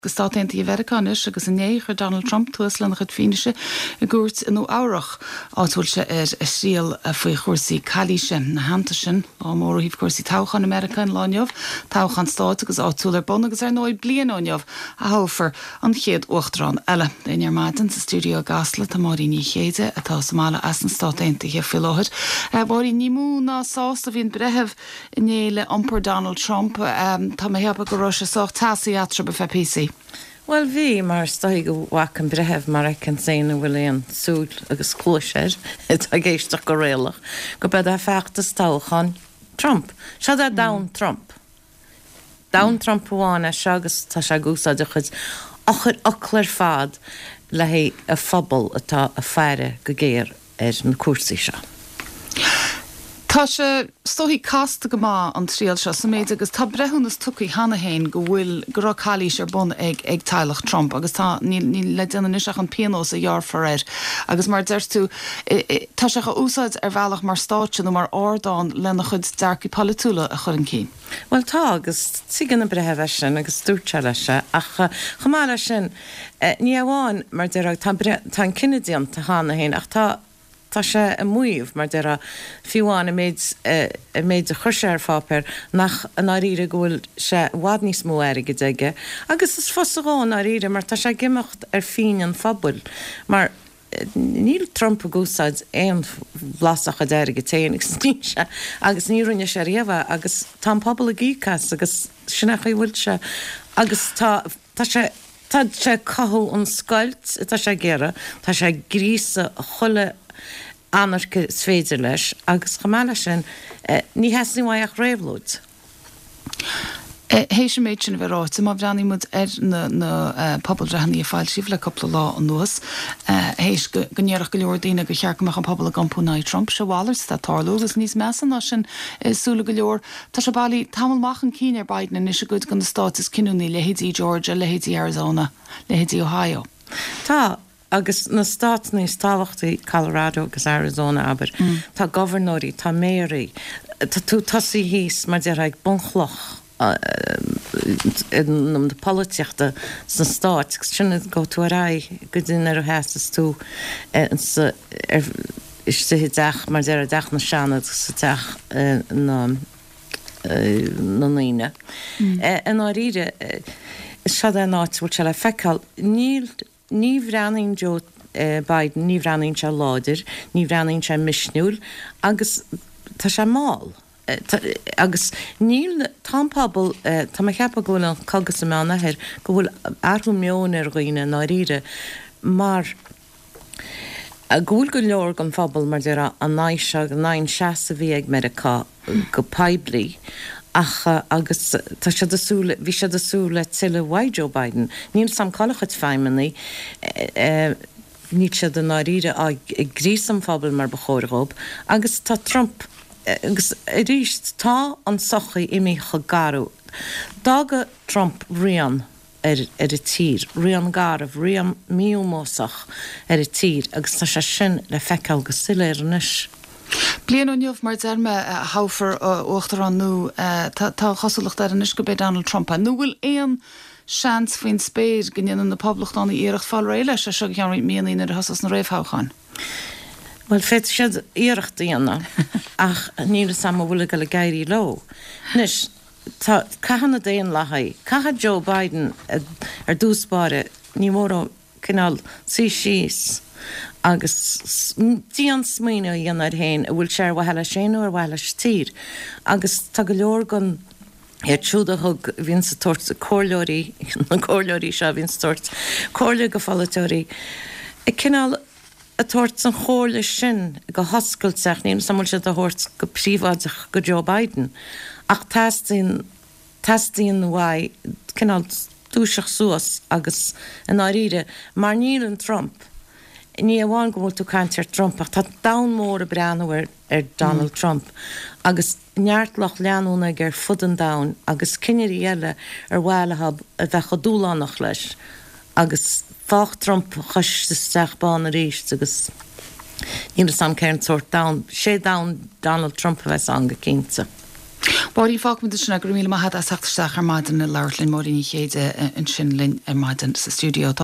Gestaint i Americanis agus in néiger Donald Trump tuaslan het finische goert in áireach áúilse síal faoi chósaí chalíise na hantasin ámór híh cuasí táchan America in láneamh táchan stáit agus áúlar bon agus nóid blian áneamh a háfar an chéad uachtarrán eile. Déanaar maidin sa stúdio gasla tá marí ní chéide atá Somála as an státainta hé fi láthir. Marí nímú ná sásta bhíon brethebh in éile ampur Donald Trump tá mé heappa go roise socht tasaí atra be PC. Well, bhí mar staigh go bhacan brethebh mar ag an saona bhfuil éon súil agus clúiseir a géisteach go réalach go bed a feachtas táchan Trump. Se a down Trump. Down Trump bhána se agus tá se gúsáide chud ochir ochlar fad le hé a phobal atá a fearre go géir na cuasaí seo. Tá sé stohí casta go má an tríal se sa méid agus tá brethúnas tucaí hana héin go bhfuil go chalís ar bun ag teilech Trump agus tá ní le déanana iseach an pianos a dhear for agus mar deirtú tá se go úsáid ar bhealach mar stáitse nó mar ádáin lena chud dearcaí polúla a chur an cí. Well tá agus tí gan na brethebh sin agus dúirte lei se ach chamáile sin ní amháin mar dearag tá cinedíon tá hána héin ach tá sé a muomh mar deire fiúháin a méid a chuirse ar fápéir nach an áíre ghfuil sé bhád níos mó aige deige, agus is fosagáin áíre mar tá sé gimeacht ar fin an fabul, mar níl Trump a gúsáid éon bhlasach a deirige téananig sníse, agus ní runne sé riamh agus tá pobl a gíchas agus sinna bhfuil se agus tá sé cathú an scoilt tá sé géire, tá sé grísa cholle anarcha sféidir leis agus chamáile sin ní heasní maiach réimhlóid. Hééis sem méid sin bhráte má bhreaní mud na pobl rehanní a fáil sih le coppla lá an nuas hééis gonéireach go leor daine go chearcamach an pobl a gampúnaí Trump se bhálairs tá tarlú agus níos mesan ná sin súla go leor tá se bailí tamilmach an cín ar Biden in is a good gan na státas cinúní lehéadí Georgia, lehéadí Arizona, lehéadí Ohio. Tá agus na stát níos táhachtaí Colorado agus Arizona aber tá governóí, tá méirí, tá tú tosaí híos mar de ag bonchloch in de politiachta san stát, sinna go tú ará go dún ar heastas tú is sa deach mar de a deach na seanad sa deach na níine. An áíre se a náit bhil se le feicáil ní bhreaning Joe Biden, ní bhreaning se láidir, ní bhreaning se misisiúil, agus tá sé máil. Agus níl tápábal tá cheappa ggóil an cogus sa meánna hir go bhfuil airú meón ar roioine ná ríre, mar a gúil go leor an fabal mar de an 9 bhí ag America go peblií, ach agus tá sé bhí sé desúla tiile bhaid Joe Biden. Níl sam callachad feimimení ní sé den náíre ag grís an fabal mar bechóirób, agus tá Trump agus ríist tá an sochaí imi chagarú. Dága Trump rian ar a tír, rian garmh, rian míomósach ar a tír, agus tá sé sin le feiceáil go siile ar anis. Blian óniuh mar derme háfar óachtar an nó tá chosalacht ar anis go bé Donald Trump. Nó bhfuil éon seans faoin spéir gnéanaan na poblachtána íirecht fáil réile se se ceann míanaí ar hasas na réimhthchan. Well, feit siad íirecht díana ach níle sam bhfuil go le gaiirí lo. Nis, tá caihanna déon lethaid, caiha Joe Biden ar dúspáire ní mór cinál síos agus díon smíine dhéanaar héin a bhfuil sé bhheile séanú ar bhheile tír. Agus tá go leor gan trúda thug hín sa tuairt a cóirleoirí, na cóirleoirí se hín tuairt cóirle go falatóirí. I cinál a tuairt san chóirle sin go hoscailteach níl samúil se a thuirt go príomháideach go Joe Biden. Ach testíon bhaid cinál dúiseach suas agus an áíre mar níl an Trump. Ní bháin go bhfuil tú caiintear Trump ach tá damhmór a breanúir ar Donald Trump agus neartlach leanúna gur fud an dam agus cineirí eile ar bhhailehab a bheith go dúlánach leis agus fách Trump chuis isteachbáin a ríist agus níl sam céirn sort sé Donald Trump a bheits anga cinnte. Báí fá mu sinna go míle had a seachtarach ar maidin na leirlinn mórí chéide an sinlinn ar maidin sa stúdio.